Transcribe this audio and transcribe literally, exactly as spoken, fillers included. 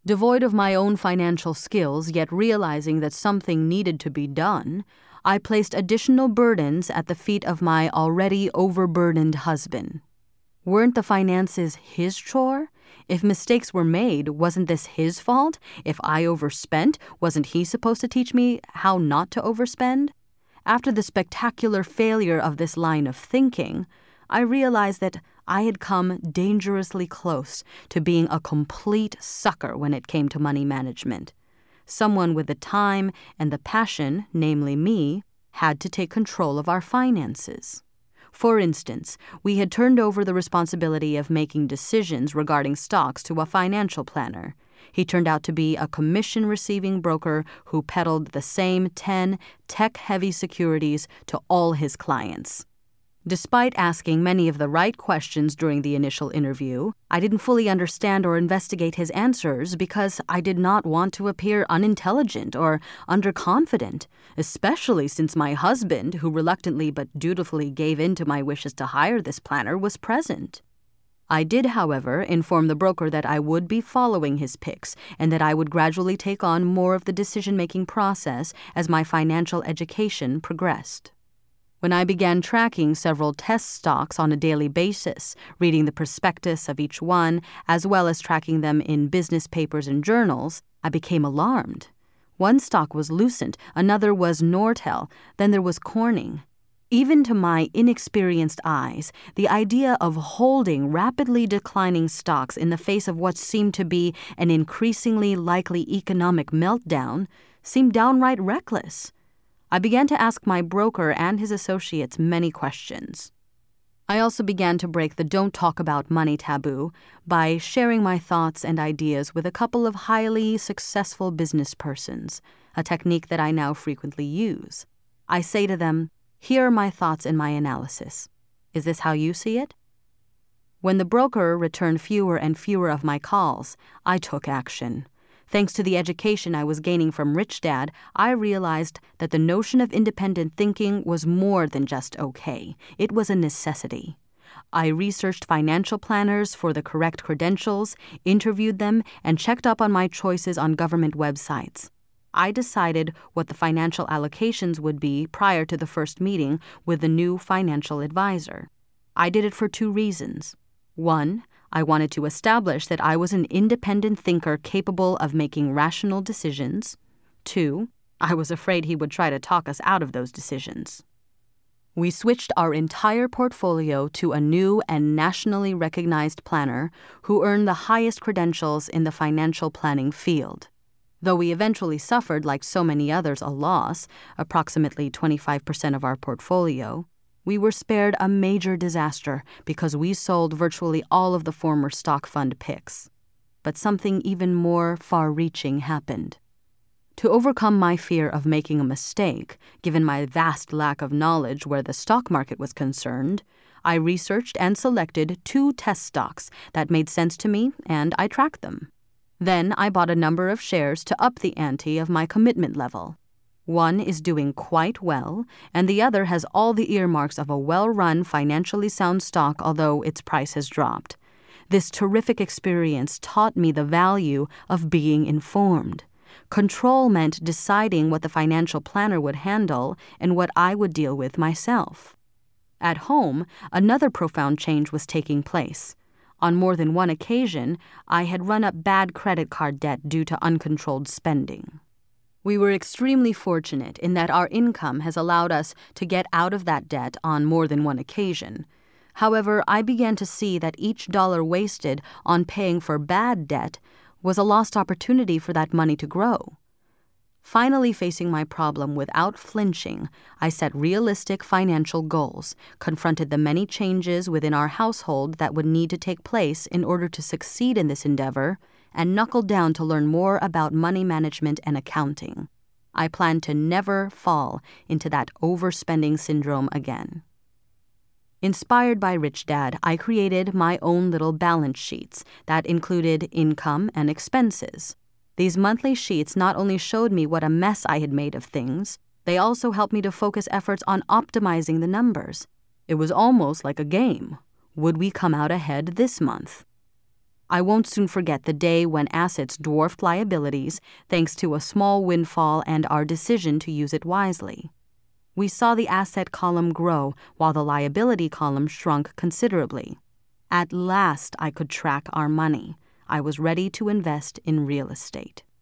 Devoid of my own financial skills, yet realizing that something needed to be done, I placed additional burdens at the feet of my already overburdened husband. Weren't the finances his chore? If mistakes were made, wasn't this his fault? If I overspent, wasn't he supposed to teach me how not to overspend? After the spectacular failure of this line of thinking, I realized that I had come dangerously close to being a complete sucker when it came to money management. Someone with the time and the passion, namely me, had to take control of our finances. For instance, we had turned over the responsibility of making decisions regarding stocks to a financial planner. He turned out to be a commission-receiving broker who peddled the same ten tech-heavy securities to all his clients. Despite asking many of the right questions during the initial interview, I didn't fully understand or investigate his answers because I did not want to appear unintelligent or underconfident, especially since my husband, who reluctantly but dutifully gave in to my wishes to hire this planner, was present. I did, however, inform the broker that I would be following his picks and that I would gradually take on more of the decision-making process as my financial education progressed. When I began tracking several test stocks on a daily basis, reading the prospectus of each one, as well as tracking them in business papers and journals, I became alarmed. One stock was Lucent, another was Nortel, then there was Corning. Even to my inexperienced eyes, the idea of holding rapidly declining stocks in the face of what seemed to be an increasingly likely economic meltdown seemed downright reckless. I began to ask my broker and his associates many questions. I also began to break the don't talk about money taboo by sharing my thoughts and ideas with a couple of highly successful business persons, a technique that I now frequently use. I say to them, "Here are my thoughts and my analysis. Is this how you see it?" When the broker returned fewer and fewer of my calls, I took action. Thanks to the education I was gaining from Rich Dad, I realized that the notion of independent thinking was more than just okay. It was a necessity. I researched financial planners for the correct credentials, interviewed them, and checked up on my choices on government websites. I decided what the financial allocations would be prior to the first meeting with the new financial advisor. I did it for two reasons. One, I wanted to establish that I was an independent thinker capable of making rational decisions. Two, I was afraid he would try to talk us out of those decisions. We switched our entire portfolio to a new and nationally recognized planner who earned the highest credentials in the financial planning field. Though we eventually suffered, like so many others, a loss, approximately twenty-five percent of our portfolio, we were spared a major disaster because we sold virtually all of the former stock fund picks. But something even more far-reaching happened. To overcome my fear of making a mistake, given my vast lack of knowledge where the stock market was concerned, I researched and selected two test stocks that made sense to me, and I tracked them. Then I bought a number of shares to up the ante of my commitment level. One is doing quite well, and the other has all the earmarks of a well-run, financially sound stock, although its price has dropped. This terrific experience taught me the value of being informed. Control meant deciding what the financial planner would handle and what I would deal with myself. At home, another profound change was taking place. On more than one occasion, I had run up bad credit card debt due to uncontrolled spending. We were extremely fortunate in that our income has allowed us to get out of that debt on more than one occasion. However, I began to see that each dollar wasted on paying for bad debt was a lost opportunity for that money to grow. Finally facing my problem without flinching, I set realistic financial goals, confronted the many changes within our household that would need to take place in order to succeed in this endeavor, and knuckled down to learn more about money management and accounting. I plan to never fall into that overspending syndrome again. Inspired by Rich Dad, I created my own little balance sheets that included income and expenses. These monthly sheets not only showed me what a mess I had made of things, they also helped me to focus efforts on optimizing the numbers. It was almost like a game. Would we come out ahead this month? I won't soon forget the day when assets dwarfed liabilities thanks to a small windfall and our decision to use it wisely. We saw the asset column grow while the liability column shrunk considerably. At last I could track our money. I was ready to invest in real estate.